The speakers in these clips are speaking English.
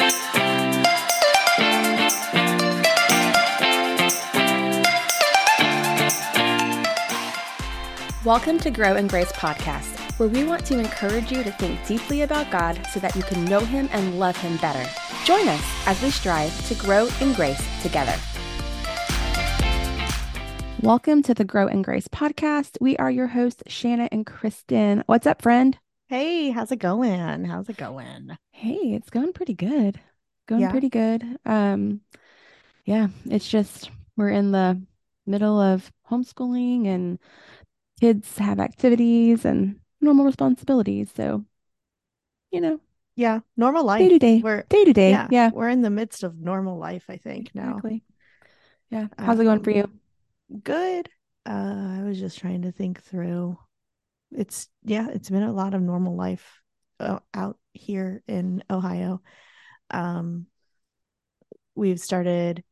Welcome to Grow in Grace podcast, where we want to encourage you to think deeply about God so that you can know Him and love Him better. Join us as we strive to grow in grace together. Welcome to the Grow in Grace podcast. We are your hosts, Shanna and Kristen. What's up, friend? Hey, how's it going? How's it going? Hey, it's going pretty good. Pretty good. Yeah, it's just we're in the middle of homeschooling and kids have activities and normal responsibilities. So, normal life. Day to day. Day to day. Yeah. We're in the midst of normal life, I think, now. Exactly. Yeah. How's it going for you? Good. I was just trying to think through. It's been a lot of normal life out here in Ohio. We've started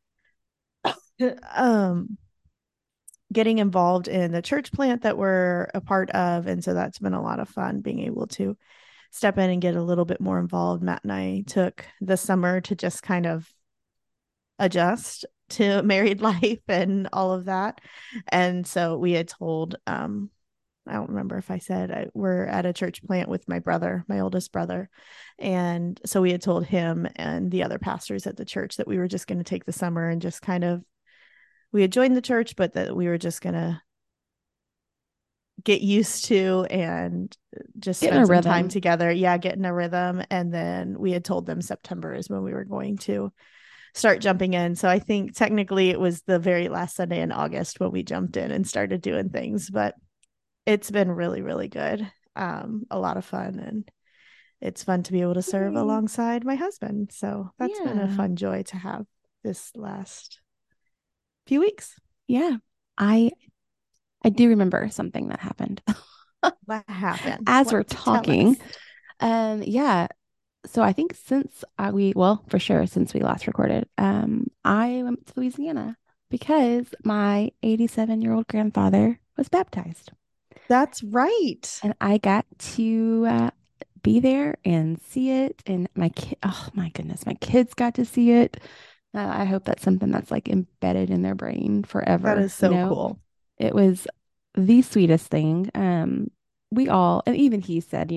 getting involved in the church plant that we're a part of. And so that's been a lot of fun being able to step in and get a little bit more involved. Matt and I took the summer to just kind of adjust to married life and all of that. And so we had told, I don't remember if I said we're at a church plant with my brother, my oldest brother. And so we had told him and the other pastors at the church that we were just going to take the summer and just kind of, we had joined the church, but that we were just going to get used to and just spend some time together. Yeah, get in a rhythm. And then we had told them September is when we were going to start jumping in. So I think technically it was the very last Sunday in August when we jumped in and started doing things, but it's been really, really good. A lot of fun, and it's fun to be able to serve alongside my husband. So that's been a fun joy to have this last few weeks. Yeah. I do remember something that happened. What happened? As we're talking. Yeah. So I think since we last recorded, I went to Louisiana because my 87-year-old grandfather was baptized. That's right. And I got to be there and see it. And oh my goodness, my kids got to see it. I hope that's something that's like embedded in their brain forever. That is so cool. It was the sweetest thing. We all, and even he said,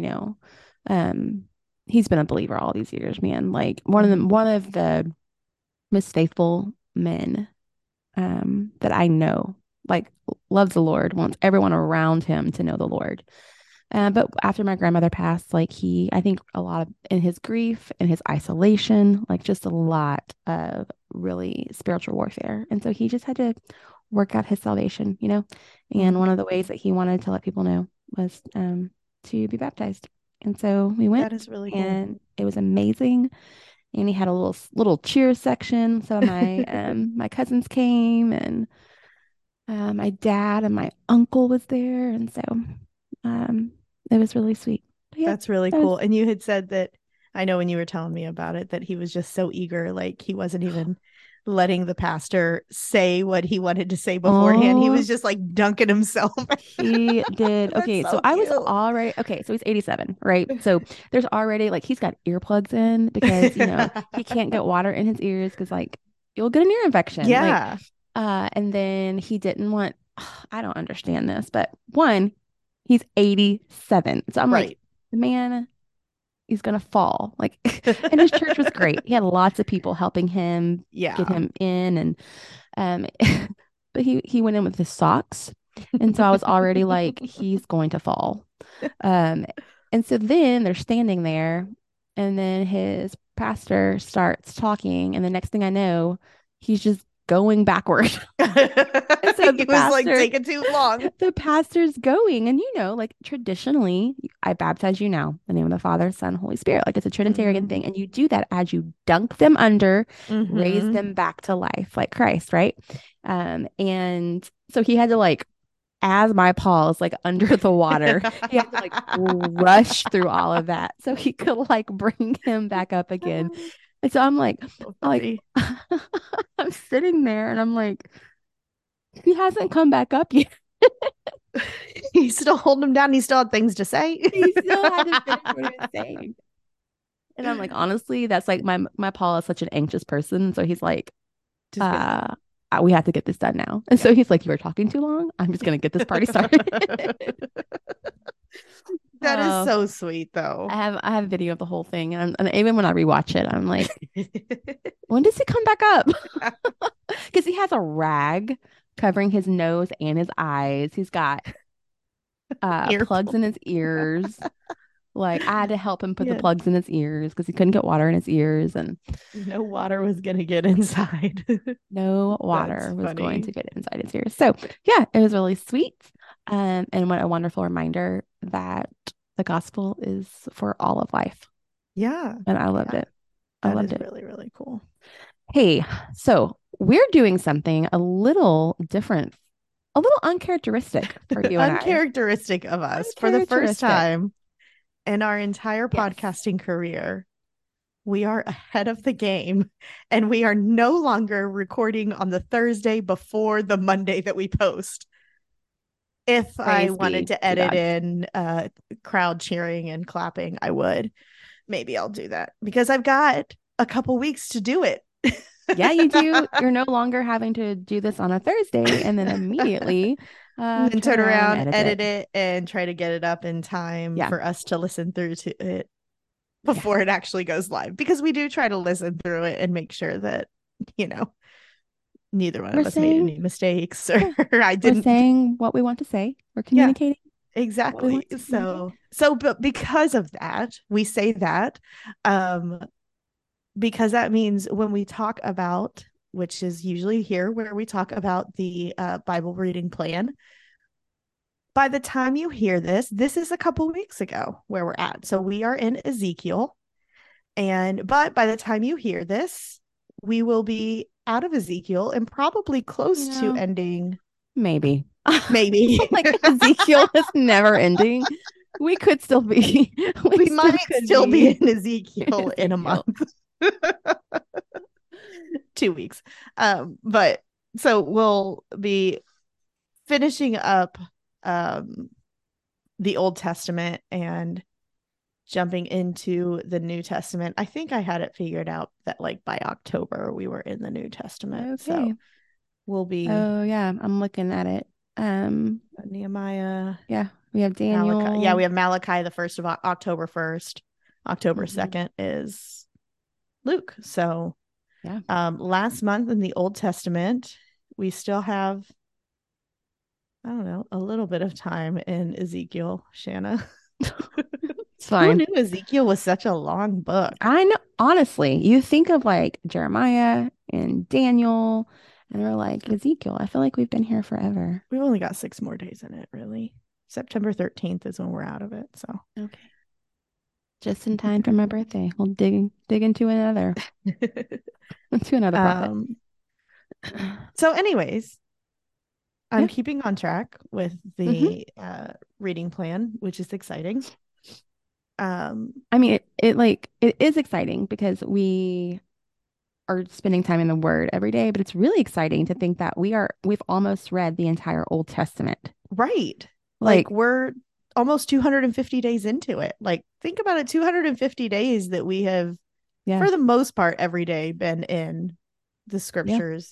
he's been a believer all these years, man. Like one of the most faithful men that I know, like loves the Lord, wants everyone around him to know the Lord. But after my grandmother passed, like I think a lot of in his grief and his isolation, like just a lot of really spiritual warfare. And so he just had to work out his salvation, and one of the ways that he wanted to let people know was to be baptized. And so we went. That is really cool. And it was amazing. And he had a little cheer section. So my my cousins came, and my dad and my uncle was there. And so it was really sweet. Yeah, that's really cool. And you had said that, I know when you were telling me about it, that he was just so eager, like he wasn't even letting the pastor say what he wanted to say beforehand. He was just like dunking himself. He did. Okay, so I was already, so he's 87, right? So there's already, like, he's got earplugs in because, he can't get water in his ears because, like, you'll get an ear infection. Yeah. And then he didn't want, I don't understand this, but one, he's 87. So I'm like, the man is going to fall. Like, and his church was great. He had lots of people helping him get him in. And, but he went in with his socks. And so I was already like, he's going to fall. And so then they're standing there, and then his pastor starts talking. And the next thing I know, he's just going backward. So he was like taking too long. The pastor's going, and like traditionally, I baptize you now in the name of the Father, Son, Holy Spirit. Like it's a Trinitarian thing, and you do that as you dunk them under, raise them back to life, like Christ, right? And so he had to like, as my paws like under the water, he had to like rush through all of that so he could like bring him back up again. And so I'm like, I'm sitting there and I'm like, he hasn't come back up yet. He's still holding him down. He still had things to say. He still had to finish what he was saying. And I'm like, honestly, that's like my Paul is such an anxious person. So he's like, Just get it done. we have to get this done now. And so he's like, you were talking too long. I'm just gonna get this party started. That is Oh, so sweet, though. I have a video of the whole thing, and even when I rewatch it, I'm like, when does he come back up? Because he has a rag covering his nose and his eyes. He's got plugs in his ears. Like I had to help him put the Yeah. plugs in his ears because he couldn't get water in his ears, and No water was gonna get inside. no That's water was going funny. to get inside his ears. So yeah, it was really sweet. And what a wonderful reminder that the gospel is for all of life. Yeah. And I loved Yeah. it. I That loved is it. really, really cool. Hey, so we're doing something a little different, a little uncharacteristic for you and I. Uncharacteristic of us. For the first Uncharacteristic. time in our entire Yes. podcasting career, we are ahead of the game and we are no longer recording on the Thursday before the Monday that we post. If I Praise wanted be to to edit God. in crowd cheering and clapping, I would. Maybe I'll do that because I've got a couple weeks to do it. Yeah, you do. You're no longer having to do this on a Thursday and then immediately And then turn turn around and around, edit edit it. it, and try to get it up in time Yeah. for us to listen through to it Yeah. before it actually goes live. Because we do try to listen through it and make sure that, you know, neither one We're of us made saying, any mistakes or yeah, I we're didn't. saying what we want to say. We're Yeah, communicating what we exactly. want to communicate. So, but because of that, we say that, um, because that means when we talk about, which is usually here where we talk about the Bible reading plan, by the time you hear this, this is a couple weeks ago where we're at. So we are in Ezekiel. But by the time you hear this, we will be out of Ezekiel and probably You close to know, ending, maybe. maybe. Like Ezekiel is never ending. We could still be, we We still might could still be be in Ezekiel in a Ezekiel. month. 2 weeks. But so we'll be finishing up um the Old Testament and jumping into the New Testament. I think I had it figured out that like by October we were in the New Testament. Okay. So we'll be Oh yeah, I'm looking at it. Um, Nehemiah, yeah, we have Malachi. Yeah, we Daniel. have Malachi the first of October 1st. October Mhm. 2nd is Luke. So Yeah. last month in the Old Testament, we still have, I don't know, a little bit of time in Ezekiel, Shanna. It's Who fine. knew Ezekiel was such a long book? I know, honestly, you think of like Jeremiah and Daniel, and we're like Ezekiel. I feel like we've been here forever. We've only got 6 more days in it, really. September 13th is when we're out of it. So, Okay. Just in time for my birthday. We'll dig into another into another prophet. um, so anyways, I'm Yeah. keeping on track with Hmm. the reading plan, which is exciting. I mean, it is exciting because we are spending time in the Word every day, but it's really exciting to think that we've almost read the entire Old Testament. Right. Like, Like we're almost 250 days into it. Like think about it, 250 days that we have, yeah, for the most part, every day been in the yeah. scriptures.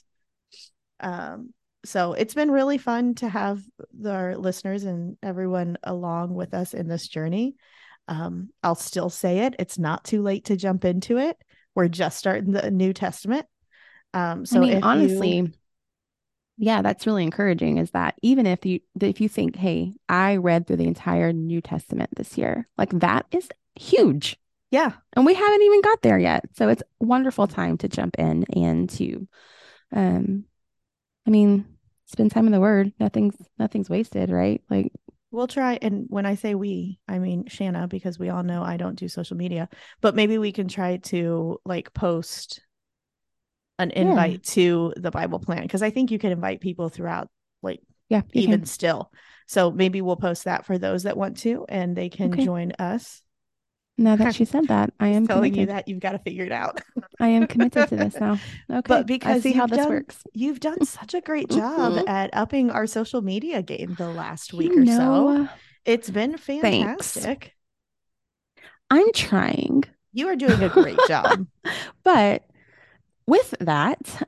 So it's been really fun to have our listeners and everyone along with us in this journey. I'll still say it. It's not too late to jump into it. We're just starting the New Testament. I So mean, if you, honestly, yeah, that's really encouraging is that even if you think, hey, I read through the entire New Testament this year, like that is huge. yeah, And we haven't even got there yet. So it's a wonderful time to jump in and to um I mean, spend time in the Word. Nothing's wasted, right? Like, we'll try. And when I say we, I mean Shanna, because we all know I don't do social media, but maybe we can try to like post an yeah, invite to the Bible plan because I think you can invite people throughout, like yeah, you even can. still. So maybe we'll post that for those that want to and they can Okay. join us. Now that I'm she said that, I just am telling you committed. that you've got to figure it out. I am committed to this now. But Okay. I because see how this works. you've done such a great job Mhm. at upping our social media game the last week You or so. know, It's been thanks. fantastic. I'm trying. You are doing a great job. But with that,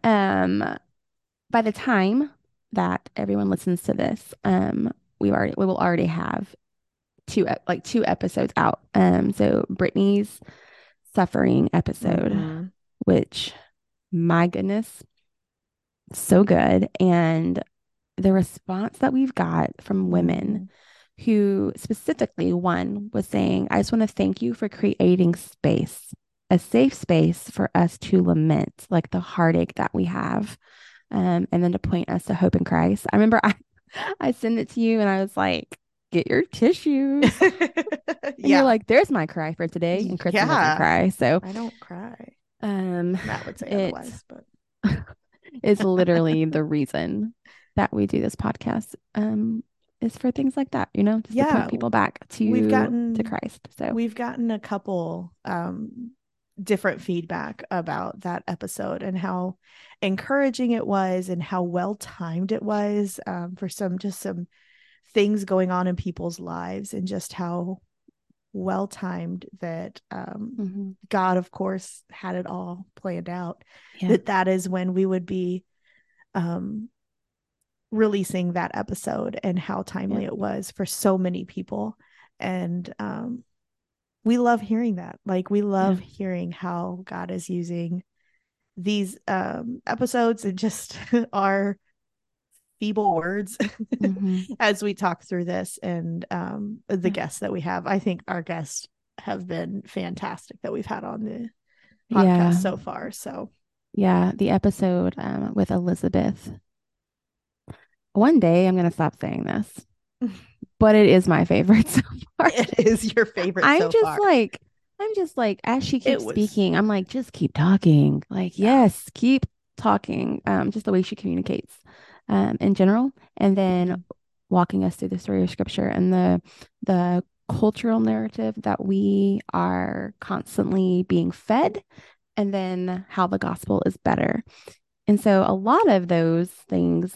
by the time that everyone listens to this, we will already have two episodes out. So Brittany's suffering episode, Hmm. which my goodness, so good. And the response that we've got from women Hmm. who specifically one was saying, I just want to thank you for creating space, a safe space for us to lament like the heartache that we have. And then to point us to hope in Christ. I remember I sent it to you and I was like, get your tissues. And you're Yeah. like, there's my cry for today. And Kristen doesn't Yeah. cry. So I don't cry. um Matt would say it otherwise, but is literally the reason that we do this podcast. Is for things like that, just to point yeah, people back we've to gotten Christ. So we've gotten a couple different feedback about that episode and how encouraging it was and how well timed it was, for some things going on in people's lives, and just how well timed that, mhm. God, of course, had it all planned out. Yeah. That is when we would be um, releasing that episode, and how timely Yep. it was for so many people. And we love hearing that. Like, we Yeah. love hearing how God is using these episodes and just our feeble words Hmm. as we talk through this, and the Yeah. guests that we have. I think our guests have been fantastic that we've had on the podcast Yeah. so far. So Yeah. The episode with Elizabeth. One day I'm gonna stop saying this, but it is my favorite so far. it is your favorite I'm so just far. like, I'm just like, as she It keeps was, speaking, I'm like, just keep talking. Like, yeah. yes, keep talking. Just the way she communicates, in general, and then Mhm. walking us through the story of scripture and the cultural narrative that we are constantly being fed, and then how the gospel is better. And so a lot of those things,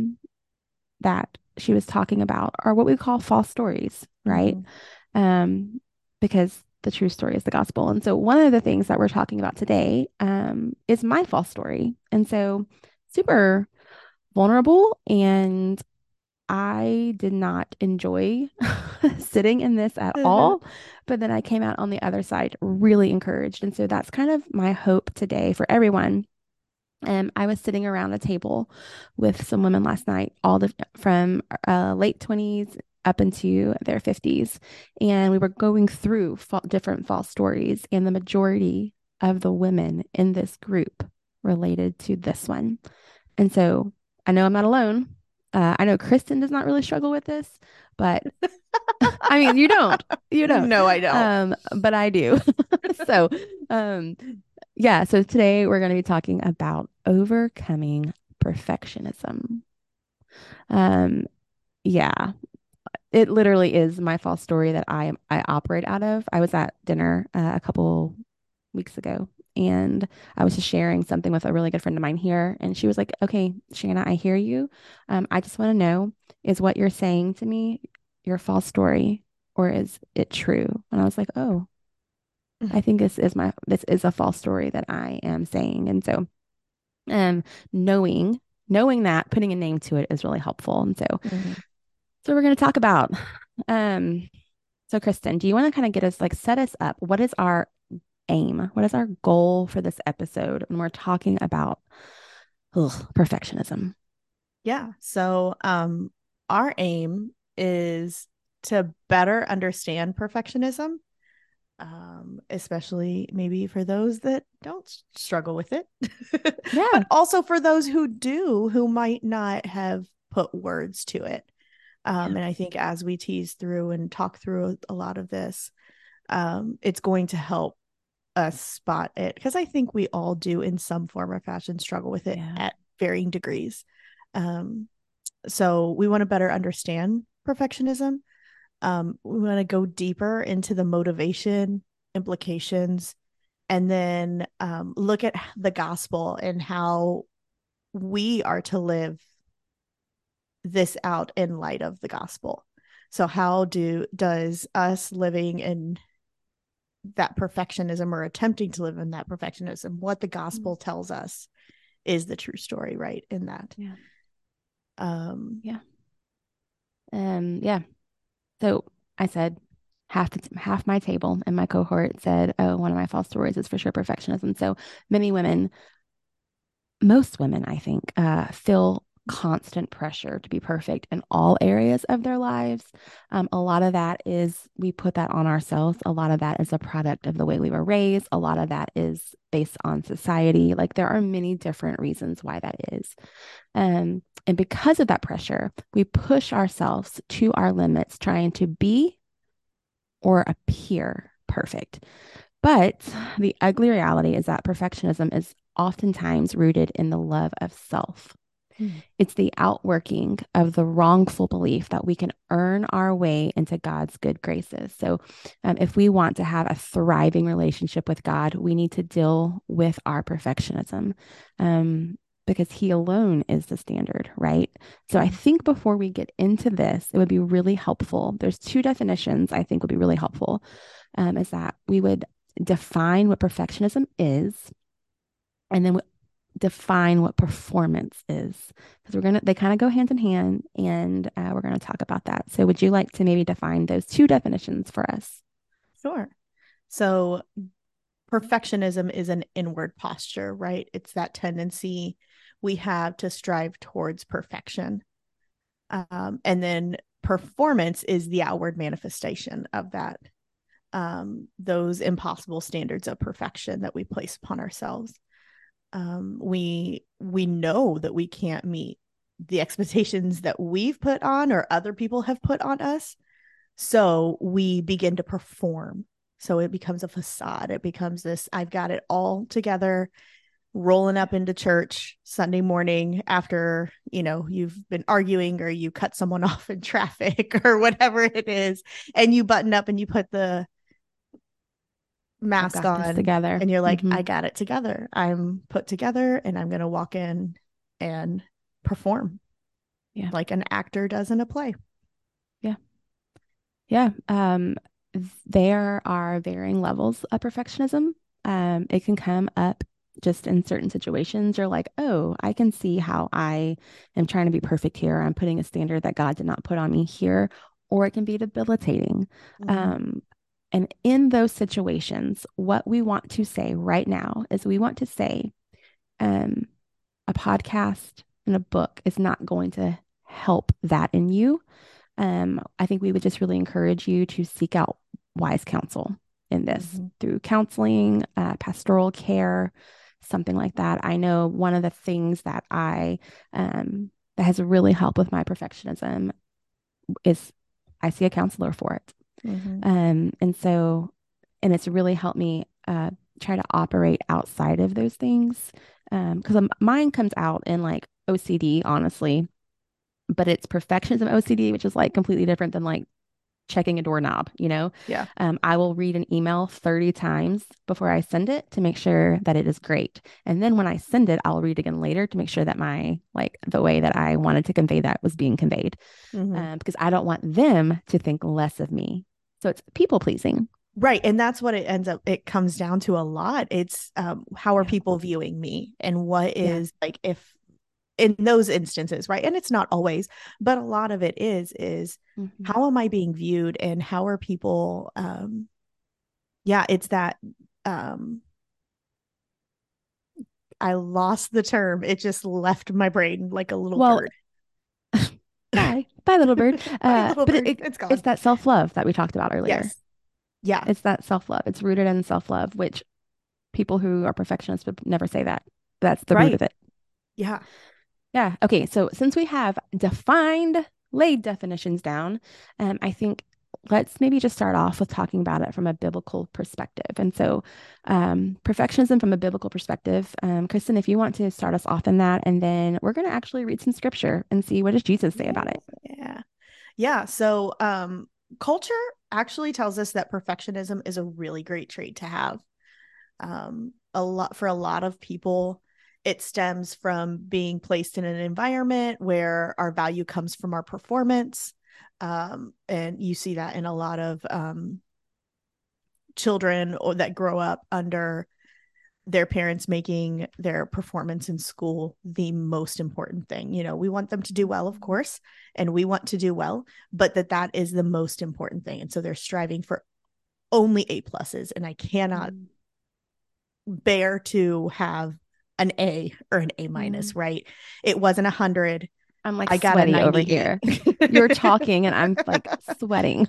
that she was talking about are what we call false stories, right? Mhm. um, because the true story is the gospel. And so one of the things that we're talking about today, is my false story. And so super vulnerable. And I did not enjoy sitting in this at all. But then I came out on the other side really encouraged. And so that's kind of my hope today for everyone. I was sitting around a table with some women last night, from late 20s up into their 50s, and we were going through different false stories, and the majority of the women in this group related to this one. And so I know I'm not alone. I know Kristen does not really struggle with this, but I mean, you don't, No, I don't. but I do. So, um, yeah, so today we're going to be talking about overcoming perfectionism. Um, yeah, it literally is my false story that I operate out of. I was at dinner a couple weeks ago, and I was just sharing something with a really good friend of mine here, and she was like, "Okay, Shanna, I hear you. I just want to know, is what you're saying to me your false story, or is it true?" And I was like, "Oh, I think this is a false story that I am saying." And so um knowing that, putting a name to it is really helpful. And Mhm. so we're going to talk about, um so Kristen, do you want to kind of get us, like, set us up? What is our aim? What is our goal for this episode when we're talking about perfectionism? Yeah. So, our aim is to better understand perfectionism, especially maybe for those that don't struggle with it, Yeah. but also for those who do, who might not have put words to it. Yeah. And I think as we tease through and talk through a lot of this, it's going to help us spot it, because I think we all do in some form or fashion struggle with it Yeah. at varying degrees. Um, so we want to better understand perfectionism. We want to go deeper into the motivation, implications, and then look at the gospel and how we are to live this out in light of the gospel. So how does us living in that perfectionism or attempting to live in that perfectionism. What the gospel Mm. tells us is the true story, right? In that. Yeah. Um, Yeah. Yeah. So I said half my table in my cohort said, oh, one of my false stories is for sure perfectionism. So many women, most women, I think, feel constant pressure to be perfect in all areas of their lives. A lot of that is we put that on ourselves. A lot of that is a product of the way we were raised. A lot of that is based on society. Like there are many different reasons why that is. And because of that pressure, we push ourselves to our limits, trying to be or appear perfect. But the ugly reality is that perfectionism is oftentimes rooted in the love of self. mm, It's the outworking of the wrongful belief that we can earn our way into God's good graces. So, if we want to have a thriving relationship with God, we need to deal with our perfectionism, because He alone is the standard, right? So, I mm, think before we get into this, it would be really helpful. There's two definitions I think would be really helpful, is that we would define what perfectionism is, and then define what performance is, because they kind of go hand in hand, and we're gonna talk about that. So would you like to maybe define those two definitions for us? sure. So perfectionism is an inward posture, right? It's that tendency we have to strive towards perfection. And then performance is the outward manifestation of that, those impossible standards of perfection that we place upon ourselves. We know that we can't meet the expectations that we've put on or other people have put on us. So we begin to perform. So it becomes a facade. It becomes this, I've got it all together, rolling up into church Sunday morning after, you've been arguing or you cut someone off in traffic or whatever it is. And you button up and you put the I've mask got this on together. and you're like, Mm-hmm. I got it together. I'm put together and I'm going to walk in and perform Yeah. like an actor does in a play. Yeah. Yeah. There are varying levels of perfectionism. It can come up just in certain situations. You're like, oh, I can see how I am trying to be perfect here. I'm putting a standard that God did not put on me here, or it can be debilitating. Mm-hmm. Um, and in those situations, what we want to say right now is we want to say, um, a podcast and a book is not going to help that in you. I think we would just really encourage you to seek out wise counsel in this Mm-hmm. through counseling, pastoral care, something like that. I know one of the things that has really helped with my perfectionism is I see a counselor for it. Mm-hmm. And so, and it's really helped me try to operate outside of those things. Because mine comes out in like OCD, honestly, but it's perfectionism OCD, which is like completely different than like checking a doorknob, you know? Yeah. I will read an email 30 times before I send it to make sure that it is great. And then when I send it, I'll read again later to make sure that the way that I wanted to convey that was being conveyed. Mm-hmm. Because I don't want them to think less of me. So it's people pleasing. Right. And that's what it comes down to a lot. It's how are Yeah. people viewing me and what Yeah. is like if in those instances, right? And it's not always, but a lot of it is Hmm. how am I being viewed and how are people yeah, it's that um I lost the term. It just left my brain like a little Well, bird. bye, little bird. Bye, little But bird. It's it's gone. that self love that we talked about earlier. Yes. Yeah. It's that self love. It's rooted in self love, which people who are perfectionists would never say that. That's the root Right. of it. Yeah. Yeah. Okay. So since we have laid definitions down, I think let's maybe just start off with talking about it from a biblical perspective. And so, perfectionism from a biblical perspective, Kristen, if you want to start us off in that, and then we're going to actually read some scripture and see what does Jesus say about it. Yeah. Yeah. So culture actually tells us that perfectionism is a really great trait to have. A lot of people, it stems from being placed in an environment where our value comes from our performance. And you see that in a lot of children or that grow up under their parents making their performance in school the most important thing. You know, we want them to do well, of course, and we want to do well, but that is the most important thing. And so they're striving for only A pluses. And I cannot bear to have an A or an A minus, right? It wasn't 100. I'm like I got a sweaty over 98. here. You're talking and I'm like sweating.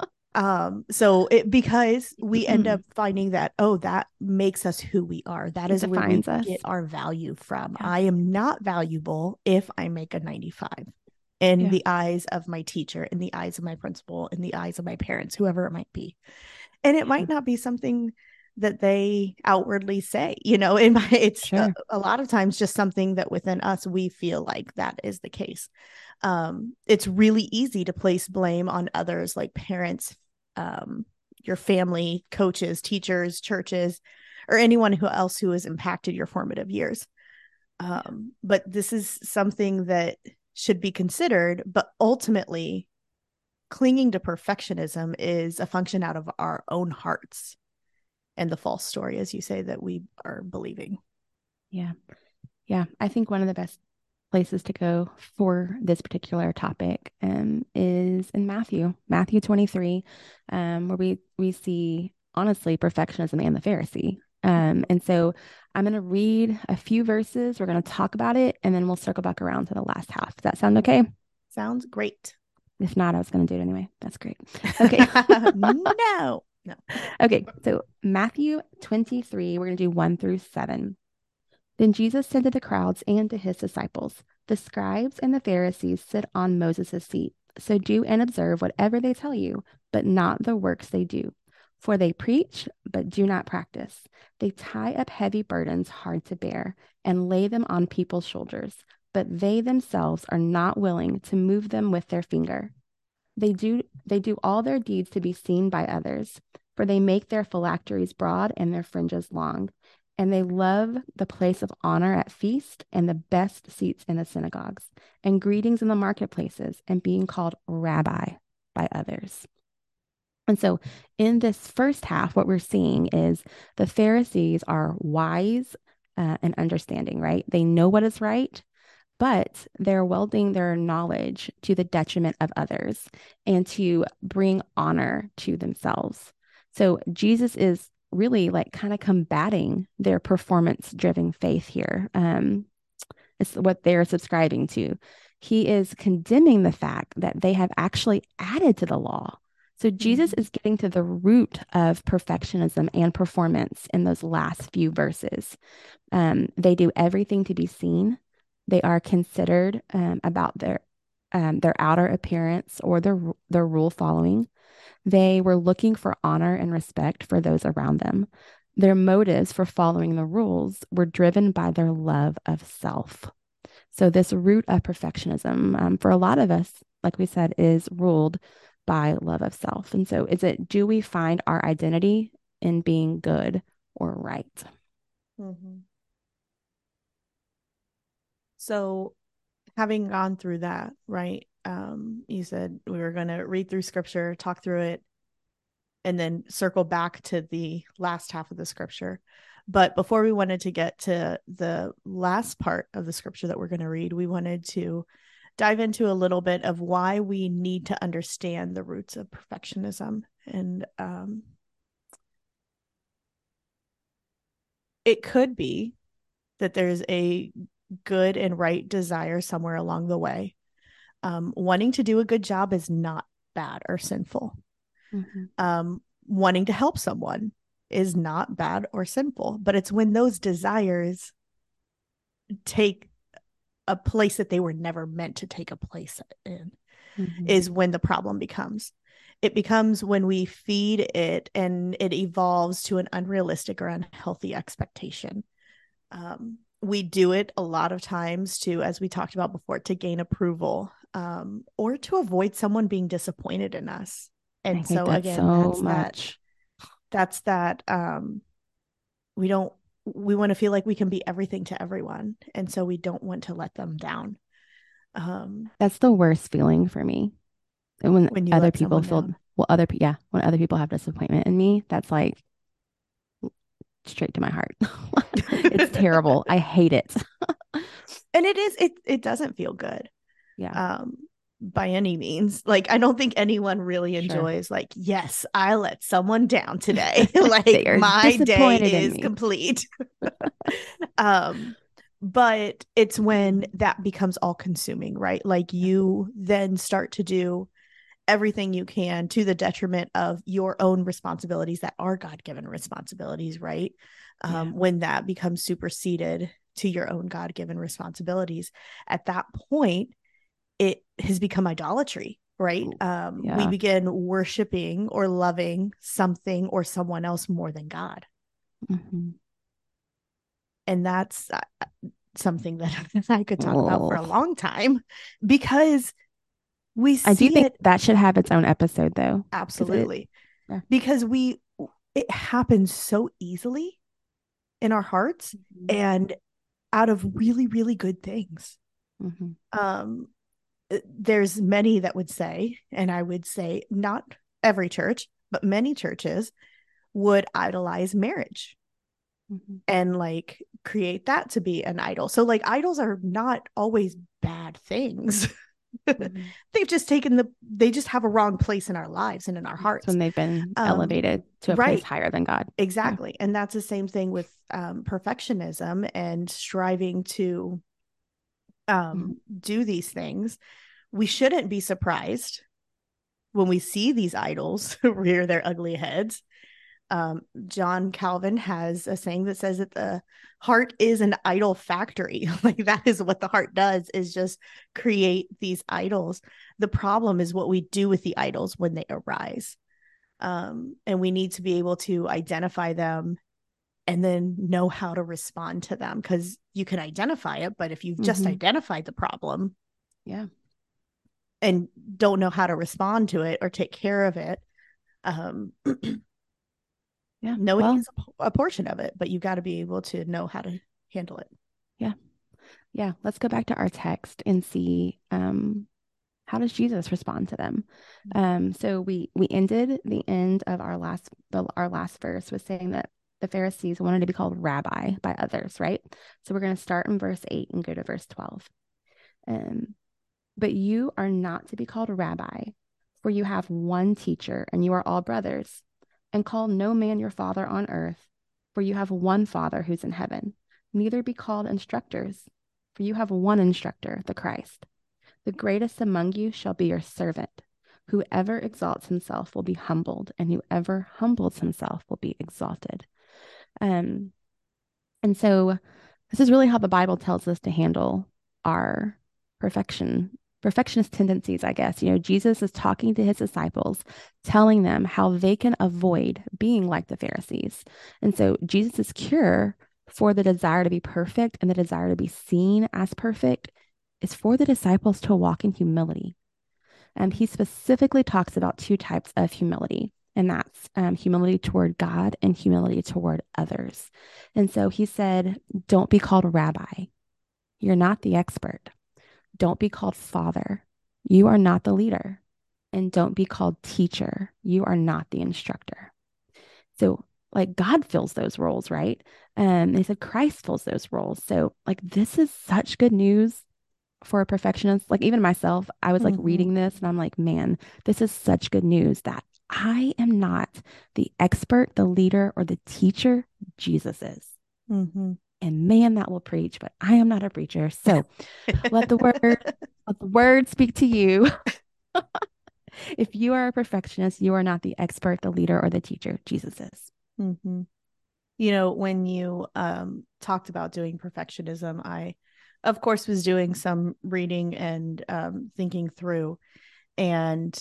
So because we end up finding that, oh, that makes us who we are. That It is where we defines us. get our value from. Yeah. I am not valuable if I make a 95 in Yeah. the eyes of my teacher, in the eyes of my principal, in the eyes of my parents, whoever it might be. And it might not be something that they outwardly say, you know, it's Sure. a lot of times just something that within us, we feel like that is the case. It's really easy to place blame on others like parents, your family, coaches, teachers, churches, or anyone who else who has impacted your formative years. But this is something that should be considered, but ultimately clinging to perfectionism is a function out of our own hearts and the false story, as you say, that we are believing. Yeah. Yeah. I think one of the best places to go for this particular topic is in Matthew 23, where we see honestly perfectionism and the Pharisee. And so I'm going to read a few verses. We're going to talk about it, and then we'll circle back around to the last half. Does that sound okay? Sounds great. If not, I was going to do it anyway. That's great. Okay. No. Okay. So Matthew 23, we're going to do 1 through 7. Then Jesus said to the crowds and to his disciples, "The scribes and the Pharisees sit on Moses' seat. So do and observe whatever they tell you, but not the works they do. For they preach, but do not practice. They tie up heavy burdens hard to bear and lay them on people's shoulders, but they themselves are not willing to move them with their finger. They do all their deeds to be seen by others, for they make their phylacteries broad and their fringes long, and they love the place of honor at feast and the best seats in the synagogues, and greetings in the marketplaces, and being called rabbi by others." And so in this first half, what we're seeing is the Pharisees are wise and understanding, right? They know what is right, but they're welding their knowledge to the detriment of others and to bring honor to themselves. So Jesus is really like kind of combating their performance driven faith here. It's what they're subscribing to. He is condemning the fact that they have actually added to the law. So Jesus is getting to the root of perfectionism and performance in those last few verses. They do everything to be seen. They are considered about their outer appearance or their rule following. They were looking for honor and respect for those around them. Their motives for following the rules were driven by their love of self. So this root of perfectionism, for a lot of us, like we said, is ruled by love of self. And so do we find our identity in being good or right? Mm-hmm. So having gone through that, right? You said we were going to read through scripture, talk through it, and then circle back to the last half of the scripture. But before we wanted to get to the last part of the scripture that we're going to read, we wanted to dive into a little bit of why we need to understand the roots of perfectionism. And it could be that there's a good and right desire somewhere along the way. Wanting to do a good job is not bad or sinful. Wanting to help someone is not bad or sinful, but it's when those desires take a place that they were never meant to take a place in, is when the problem becomes. It becomes when we feed it and it evolves to an unrealistic or unhealthy expectation. We do it a lot of times to, as we talked about before, to gain approval, or to avoid someone being disappointed in us. And so again, that's that we want to feel like we can be everything to everyone, and so we don't want to let them down. That's the worst feeling for me. And when when you other let people someone feel, down. well, when other people have disappointment in me, that's like straight to my heart. It's terrible. I hate it. And it doesn't feel good. Yeah, Um, by any means. Like, I don't think anyone really sure. enjoys, like, yes, I let someone down today. Like, They are my day disappointed in is me. complete. um, but it's when that becomes all consuming, right? Like, Yeah. you then start to do everything you can to the detriment of your own responsibilities that are God given responsibilities, right? Yeah. When that becomes superseded to your own God given responsibilities, at that point, it has become idolatry, right? Ooh, We yeah. begin worshiping or loving something or someone else more than God. Hmm. And that's something that I could talk about for Oh, a long time because we I do see think it that should have its own episode though, because absolutely, yeah. because it happens so easily in our hearts Mhm. and out of really, really good things. Mhm. Um, there's many that would say, and I would say not every church, but many churches would idolize marriage Mhm. and like create that to be an idol. So like idols are not always bad things. Mhm. They just have a wrong place in our lives and in our It's hearts. when they've been Um, elevated to a place right. higher than God. Yeah. Exactly. And that's the same thing with perfectionism and striving to Mhm. do these things. We shouldn't be surprised when we see these idols rear their ugly heads. John Calvin has a saying that says that the heart is an idol factory. Like that is what the heart does, is just create these idols. The problem is what we do with the idols when they arise. And we need to be able to identify them and then know how to respond to them, because you can identify it, but if you've just Mhm. identified the problem Yeah. and don't know how to respond to it or take care of it, um, Yeah. knowing Well, is a portion of it, but you got to be able to know how to handle it. yeah. Yeah. Let's go back to our text and see how does Jesus respond to them? So we ended the end of our last verse was saying that the Pharisees wanted to be called rabbi by others, right? So we're going to start in verse 8 and go to verse 12. Um, but you are not to be called rabbi, for you have one teacher, and you are all brothers. And call no man your father on earth, for you have one Father who's in heaven. Neither be called instructors, for you have one instructor, the Christ. The greatest among you shall be your servant. Whoever exalts himself will be humbled, and whoever humbles himself will be exalted. Um, and so this is really how the Bible tells us to handle our perfectionist tendencies, I guess. You know, Jesus is talking to his disciples, telling them how they can avoid being like the Pharisees. And so Jesus' cure for the desire to be perfect and the desire to be seen as perfect is for the disciples to walk in humility. He specifically talks about two types of humility, and that's humility toward God and humility toward others. And so he said, don't be called a rabbi. You're not the expert. Don't be called father. You are not the leader. And don't be called teacher. You are not the instructor. So, like, God fills those roles, right? And they said Christ fills those roles. So, like, this is such good news for a perfectionist, like even myself, I was like Mm-hmm. reading this and I'm like, man, this is such good news that I am not the expert, the leader, or the teacher. Jesus is. Mm-hmm. And man, that will preach, but I am not a preacher. So let the word, let the word speak to you. If you are a perfectionist, you are not the expert, the leader, or the teacher. Jesus is. Mm-hmm. You know, when you talked about doing perfectionism, I, of course, was doing some reading and thinking through, and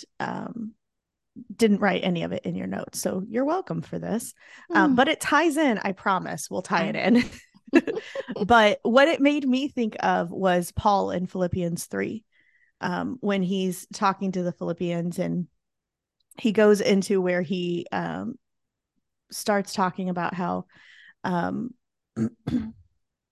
didn't write any of it in your notes. So you're welcome for this. Mm, But it ties in, I promise. We'll tie I it will. in. But what it made me think of was Paul in Philippians 3, when he's talking to the Philippians, and he goes into where he starts talking about how um,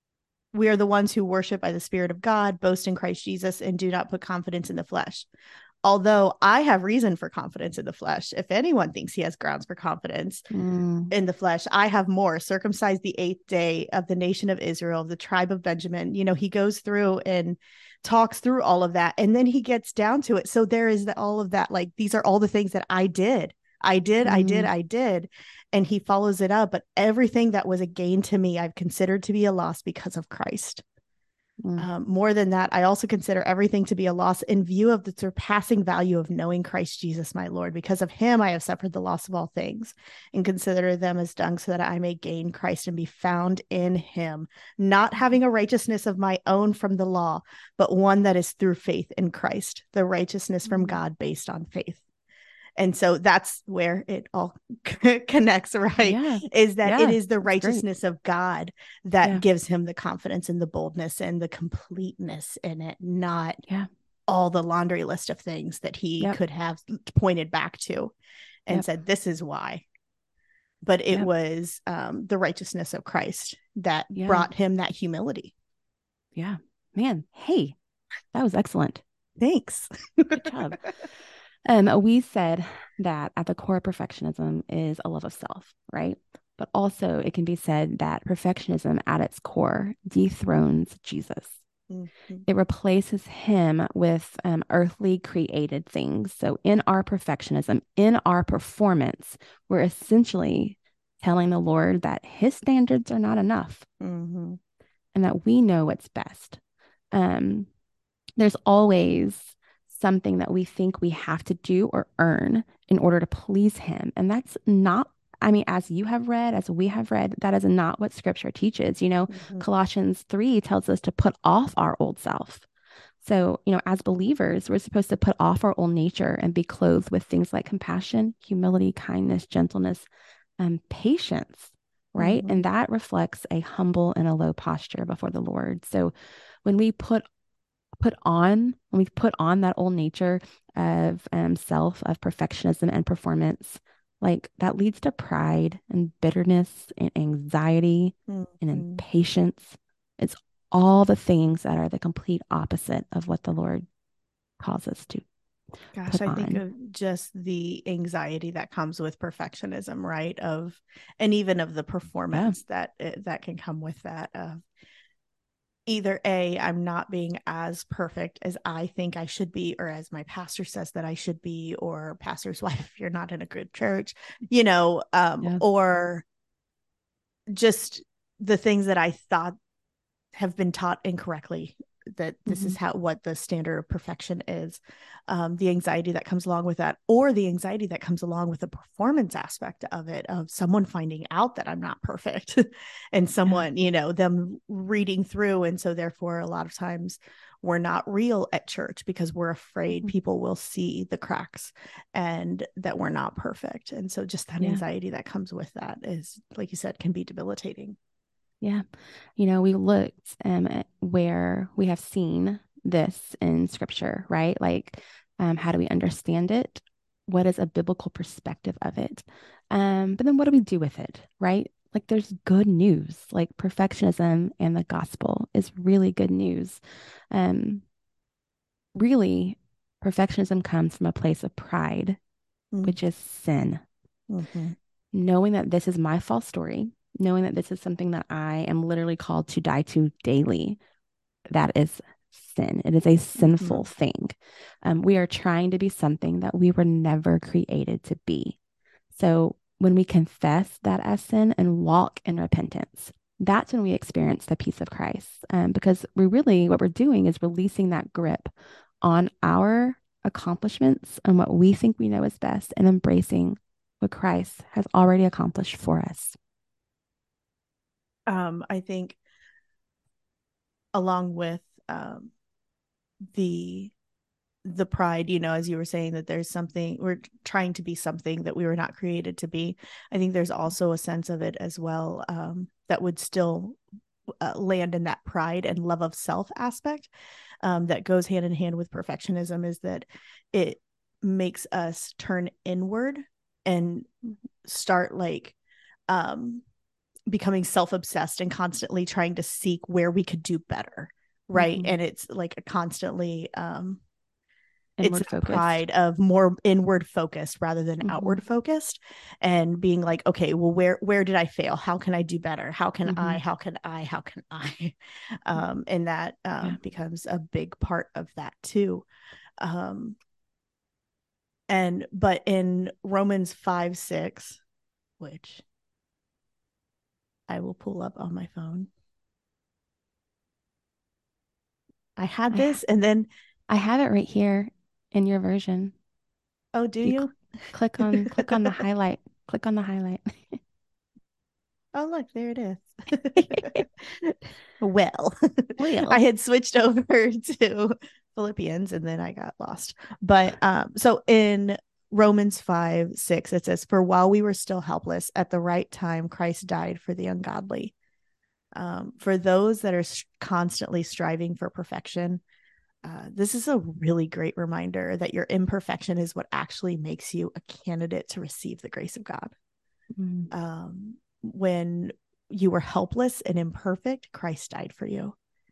we are the ones who worship by the Spirit of God, boast in Christ Jesus, and do not put confidence in the flesh. Although I have reason for confidence in the flesh. If anyone thinks he has grounds for confidence Mm, in the flesh, I have more. Circumcised the 8th day of the nation of Israel, the tribe of Benjamin. He goes through and talks through all of that. And then he gets down to it. So there is all of that. Like, these are all the things that I did. mm, I did. And he follows it up. But everything that was a gain to me, I've considered to be a loss because of Christ. mm, More than that, I also consider everything to be a loss in view of the surpassing value of knowing Christ Jesus, my Lord. Because of him, I have suffered the loss of all things and consider them as dung so that I may gain Christ and be found in him, not having a righteousness of my own from the law, but one that is through faith in Christ, the righteousness from mm. God based on faith. And so that's where it all connects, right? Yeah. Is that it Yeah. is the That's great. righteousness of God that Yeah. gives him the confidence and the boldness and the completeness in it, not Yeah. all the laundry list of things that he Yep. could have pointed back to and Yep. said, this is why. But it Yep. was the righteousness of Christ that Yeah. brought him that humility. Yeah. Man, hey, that was excellent. Thanks. Good job. We said that at the core of perfectionism is a love of self, right? But also it can be said that perfectionism at its core dethrones Jesus. Mm-hmm. It replaces him with earthly created things. So in our perfectionism, in our performance, we're essentially telling the Lord that his standards are not enough Mm-hmm. and that we know what's best. Um, there's always something that we think we have to do or earn in order to please him. And that's not, I mean, as you have read, as we have read, that is not what scripture teaches. Mm-hmm. Colossians 3 tells us to put off our old self. So, as believers, we're supposed to put off our old nature and be clothed with things like compassion, humility, kindness, gentleness, patience, right? Mm-hmm. And that reflects a humble and a low posture before the Lord. So, when we put on that old nature of self, of perfectionism and performance, like that leads to pride and bitterness and anxiety and Mm-hmm. impatience. It's all the things that are the complete opposite of what the Lord calls us to Gosh, put I think on. of just the anxiety that comes with perfectionism, right? And even of the Yeah. performance that can come with that. Either A, I'm not being as perfect as I think I should be, or as my pastor says that I should be, or pastor's wife, if you're not in a good church, Yeah. or just the things that I thought have been taught incorrectly, that this Hmm. is what the standard of perfection is. The anxiety that comes along with that, or the anxiety that comes along with the performance aspect of it, of someone finding out that I'm not perfect and Yeah. someone, them reading through. And so therefore a lot of times we're not real at church because we're afraid Hmm. people will see the cracks and that we're not perfect. And so just that Yeah. anxiety that comes with that is, like you said, can be debilitating. Yeah. We looked at where we have seen this in scripture, right? Like, how do we understand it? What is a biblical perspective of it? But then what do we do with it, right? Like, there's good news. Like, perfectionism and the gospel is really good news. Um, really, perfectionism comes from a place of pride, which is sin. Mm-hmm. Knowing that this is my false story, knowing that this is something that I am literally called to die to daily, that is sin. It is a Mm-hmm. sinful thing. We are trying to be something that we were never created to be. So when we confess that as sin and walk in repentance, that's when we experience the peace of Christ. Because what we're doing is releasing that grip on our accomplishments and what we think we know is best and embracing what Christ has already accomplished for us. I think along with um, the the pride, as you were saying, that there's something we're trying to be something that we were not created to be. I think there's also a sense of it as well, that would still land in that pride and love of self aspect, that goes hand in hand with perfectionism, is that it makes us turn inward and start like um becoming self-obsessed and constantly trying to seek where we could do better, right? Mm-hmm. And it's like a constantly it's Inward that focused. pride of more inward focused rather than Mm-hmm. outward focused, and being like, okay, well, where did I fail? How can I do better? How can Mm-hmm. I and that Yeah. becomes a big part of that too. But in Romans 5:6, which I will pull up on my phone, I had this and then I have it right here in your version. oh, do If you you? click on the highlight, click on the highlight. Oh, look, there it is. Well, I Well, had switched over to Philippians and then I got lost. But so in Romans 5:6, it says, "For while we were still helpless, at the right time, Christ died for the ungodly." For those that are constantly striving for perfection, this is a really great reminder that your imperfection is what actually makes you a candidate to receive the grace of God. When you were helpless and imperfect, Christ died for you.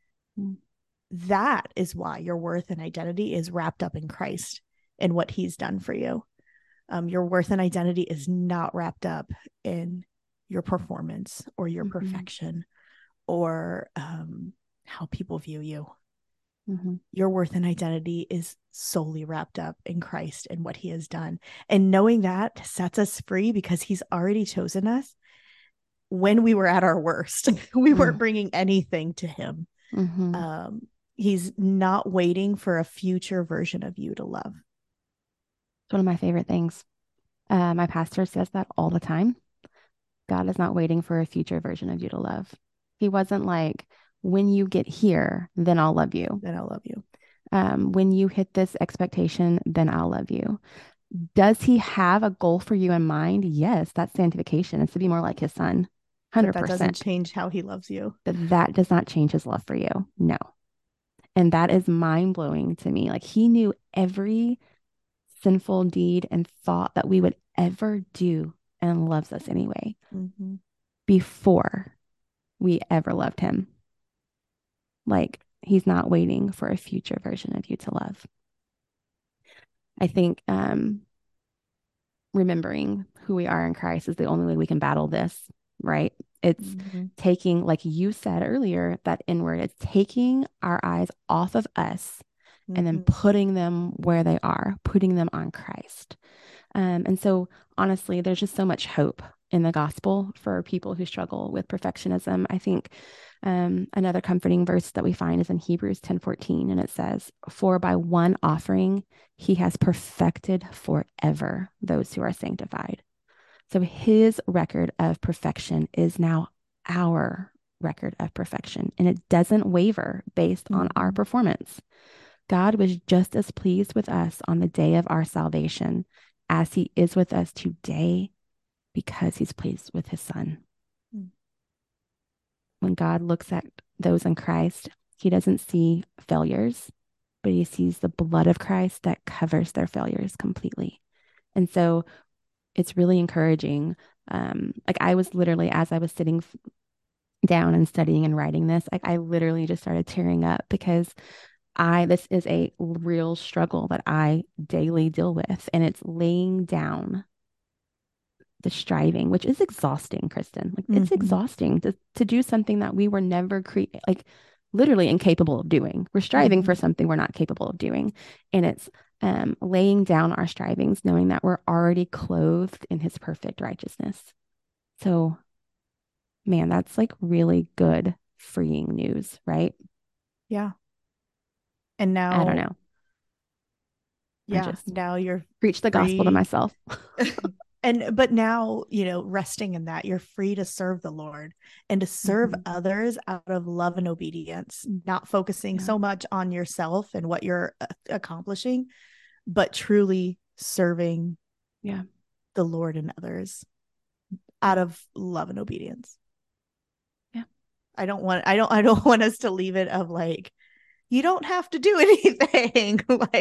That is why your worth and identity is wrapped up in Christ and what he's done for you. Your worth and identity is not wrapped up in your performance or your perfection or how people view you. Your worth and identity is solely wrapped up in Christ and what he has done. And knowing that sets us free because he's already chosen us when we were at our worst. We weren't bringing anything to him. He's not waiting for a future version of you to love. It's one of my favorite things. My pastor says that all the time. God is not waiting for a future version of you to love. He wasn't like, when you get here, then I'll love you. Then I'll love you. When you hit this expectation, then I'll love you. Does he have a goal for you in mind? Yes, that's sanctification. It's to be more like his son. 100%. But that doesn't change how he loves you. That does not change his love for you. No. And that is mind blowing to me. Like he knew every sinful deed and thought that we would ever do and loves us anyway before we ever loved him. Like he's not waiting for a future version of you to love. I think remembering who we are in Christ is the only way we can battle this, right? It's taking, like you said earlier, that inward, it's taking our eyes off of us and then putting them where they are, putting them on Christ. And so, honestly, there's just so much hope in the gospel for people who struggle with perfectionism. I think another comforting verse that we find is in Hebrews 10:14, and it says, "For by one offering he has perfected forever those who are sanctified." So his record of perfection is now our record of perfection, and it doesn't waver based on our performance. God was just as pleased with us on the day of our salvation as he is with us today because he's pleased with his son. When God looks at those in Christ, he doesn't see failures, but he sees the blood of Christ that covers their failures completely. And so it's really encouraging. Like I was literally, as I was sitting down and studying and writing this, like I literally just started tearing up because this is a real struggle that I daily deal with, and it's laying down the striving, which is exhausting, Kristen. Like it's exhausting to do something that we were never like literally incapable of doing. We're striving for something we're not capable of doing. And it's laying down our strivings, knowing that we're already clothed in his perfect righteousness. So, man, that's like really good, freeing news, right? Yeah. And now I don't know. Yeah, now you're preach the gospel to myself. But now, resting in that, you're free to serve the Lord and to serve others out of love and obedience, not focusing so much on yourself and what you're accomplishing, but truly serving the Lord and others out of love and obedience. Yeah. I don't want us to leave it of like, you don't have to do anything.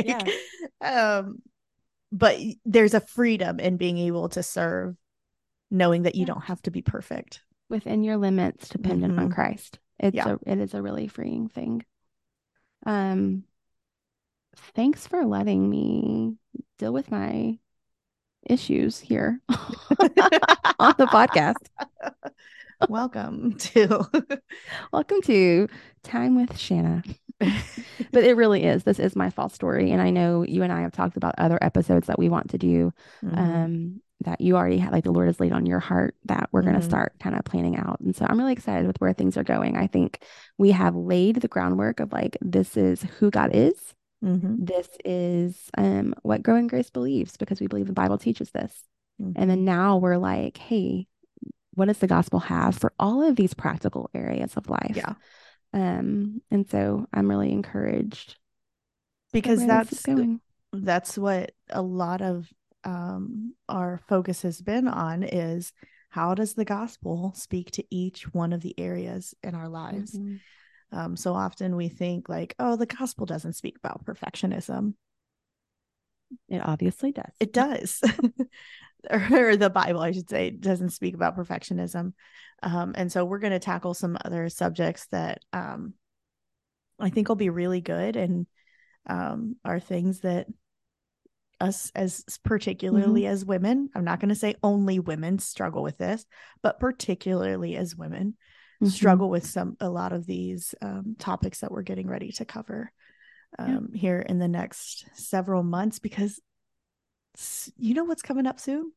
But there's a freedom in being able to serve, knowing that you don't have to be perfect within your limits, dependent on Christ. It is a really freeing thing. thanks for letting me deal with my issues here on the podcast. Welcome to Welcome to Time with Shanna. But it really is. This is my fall story. And I know you and I have talked about other episodes that we want to do that you already had, like the Lord has laid on your heart that we're going to start kind of planning out. And so I'm really excited with where things are going. I think we have laid the groundwork of like, this is who God is. This is what Grow in Grace believes, because we believe the Bible teaches this. And then now we're like, hey, what does the gospel have for all of these practical areas of life? Yeah. And so I'm really encouraged because that's what a lot of our focus has been on, is how does the gospel speak to each one of the areas in our lives? So often we think like, oh, the gospel doesn't speak about perfectionism. It obviously does. It does. Or the Bible, I should say, doesn't speak about perfectionism. And so we're going to tackle some other subjects that I think will be really good, and are things that us, as particularly as women, I'm not going to say only women struggle with this, but particularly as women struggle with a lot of these topics that we're getting ready to cover here in the next several months, because you know what's coming up soon?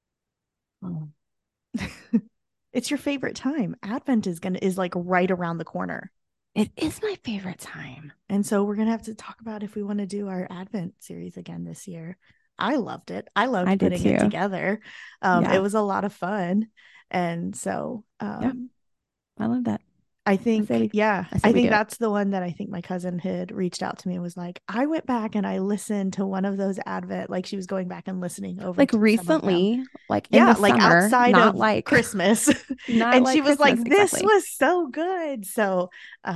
It's your favorite time. Advent is like right around the corner. It is my favorite time. And so we're going to have to talk about if we want to do our Advent series again this year. I loved it. I loved putting it together. It was a lot of fun. And so I love that. I think, I think that's the one that I think my cousin had reached out to me and was like, I went back and I listened to one of those Advent, like she was going back and listening over like recently, like in the like summer, outside not of like Christmas. Not and like she was Christmas, like, this was so good. So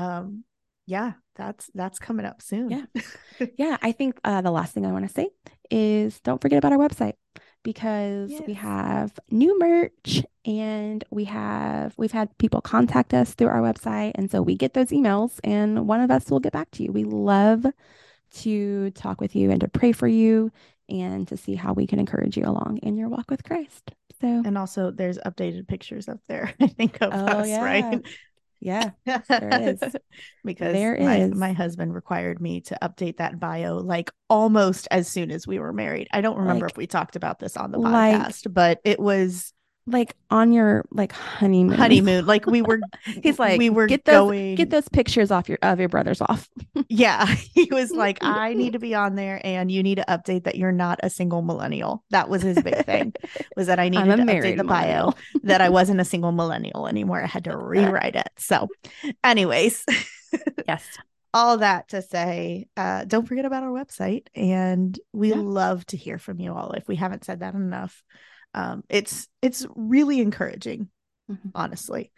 that's coming up soon. Yeah. I think the last thing I want to say is don't forget about our website, because we have new merch, and we've had people contact us through our website. And so we get those emails, and one of us will get back to you. We love to talk with you and to pray for you and to see how we can encourage you along in your walk with Christ. So, and also there's updated pictures up there, I think, of us, right? Yeah, there is. Because my husband required me to update that bio like almost as soon as we were married. I don't remember if we talked about this on the podcast, but it was like on your like honeymoon. Like we were, he's like, get those pictures of your brothers off. Yeah. He was like, I need to be on there, and you need to update that you're not a single millennial. That was his big thing, was that I needed to update the bio that I wasn't a single millennial anymore. I had to rewrite it. So anyways, yes. All that to say, don't forget about our website, and we love to hear from you all. If we haven't said that enough, it's really encouraging, honestly.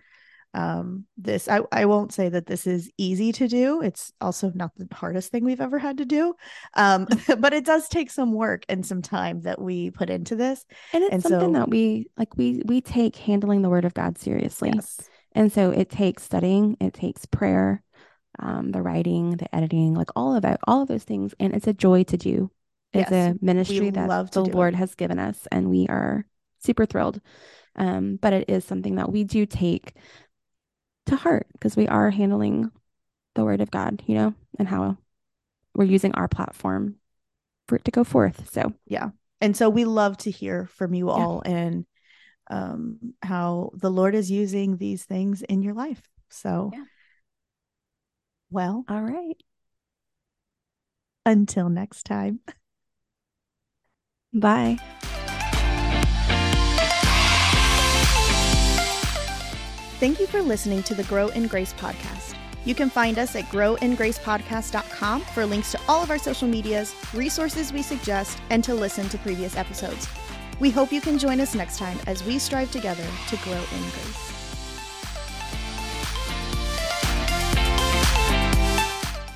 I won't say that this is easy to do. It's also not the hardest thing we've ever had to do. But it does take some work and some time that we put into this. And it's something that we take handling the word of God seriously. Yes. And so it takes studying, it takes prayer, the writing, the editing, like all of those things. And it's a joy to do. It's a ministry that the Lord has given us, and we are super thrilled. But it is something that we do take to heart, because we are handling the word of God, and how we're using our platform for it to go forth. So, yeah. And so we love to hear from you all, and how the Lord is using these things in your life. So, well, all right. Until next time. Bye. Thank you for listening to the Grow in Grace podcast. You can find us at growingracepodcast.com for links to all of our social medias, resources we suggest, and to listen to previous episodes. We hope you can join us next time as we strive together to grow in grace.